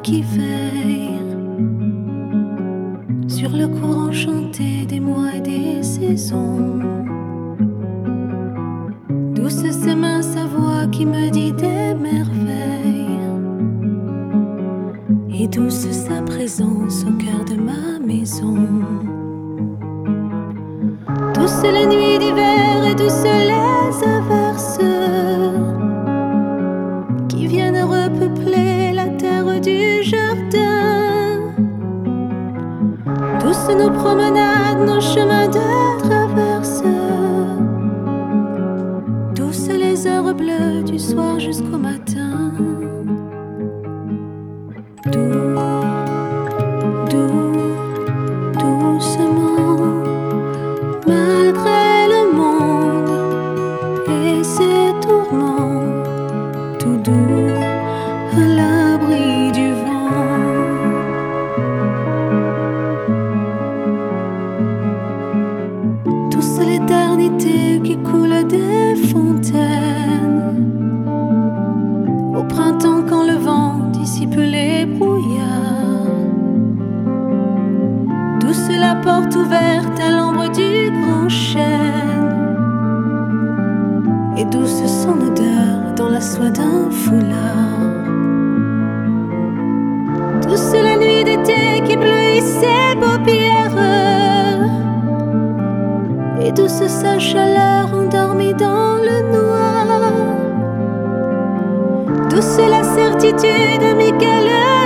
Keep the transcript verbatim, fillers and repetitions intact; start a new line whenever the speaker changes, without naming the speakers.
qui veille sur le cours enchanté des mois et des saisons. Douce ses mains, sa voix qui me dit des merveilles, et douce sa présence au cœur de ma maison. Douce les nuits d'hiver et douce les averses qui viennent repeupler la terre du jardin. Douce nos promenades, nos chemins de traverse, douce les heures bleues du soir jusqu'au matin. Doux, doux, doucement, malgré le monde et ses tourments, tout doux à l'abri du vent. Douce l'éternité qui coule des fontaines, au printemps quand le vent dissipe les brouillards. Douce la porte ouverte à l'ombre du grand chêne, et douce son odeur dans la soie d'un foulard. Douce la nuit d'été qui bleuit ses paupières, et douce sa chaleur endormie dans le noir. Douce la certitude, amicale